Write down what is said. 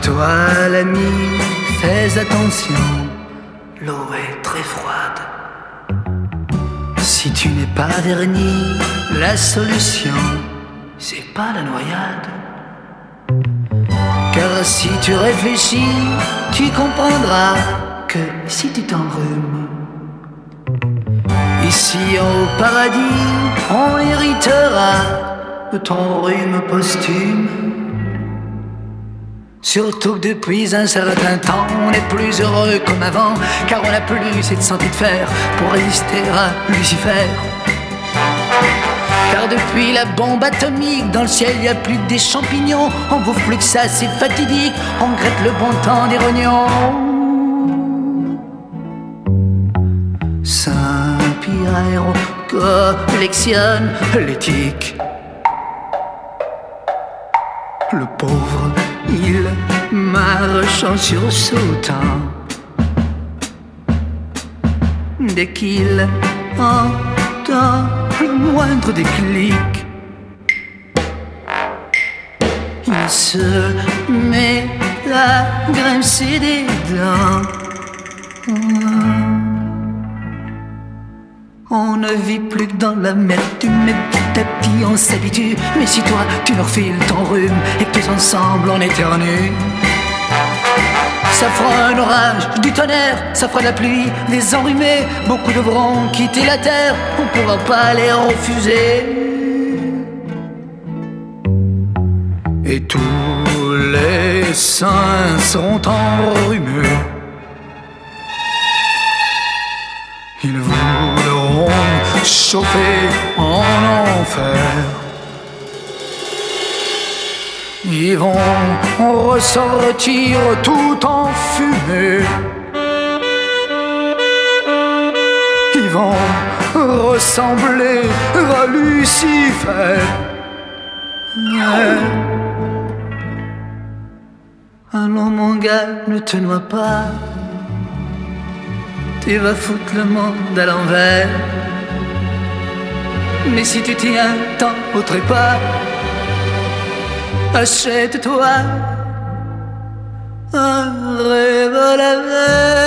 toi l'ami, fais attention, l'eau est très froide. Si tu n'es pas verni, la solution, c'est pas la noyade. Car si tu réfléchis, tu comprendras que si tu t'enrhumes, ici au paradis, on héritera de ton rhume posthume. Surtout que depuis un certain temps, on est plus heureux comme avant, car on n'a plus cette santé de fer pour résister à Lucifer. Car depuis la bombe atomique, dans le ciel il n'y a plus que des champignons. On bouffe plus que ça, c'est fatidique, on regrette le bon temps des rognons. Saint-Pierre collectionne l'éthique. Le pauvre, il marche en sursautant. Dès qu'il entend le moindre déclic, il se met à grincer des dents. On ne vit plus que dans l'amertume, mais petit à petit on s'habitue. Mais si toi tu nous refiles ton rhume et que tous ensemble on éternue, ça fera un orage, du tonnerre, ça fera de la pluie, des enrhumés. Beaucoup devront quitter la terre, on pourra pas les refuser. Et tous les saints seront enrhumés. Ils voudront chauffer en enfer. Ils vont ressortir tout en fumée. Ils vont ressembler à Lucifer. Allons mon gars, ne te noie pas, tu vas foutre le monde à l'envers. Mais si tu tiens tant au trépas, achète-toi un revolver.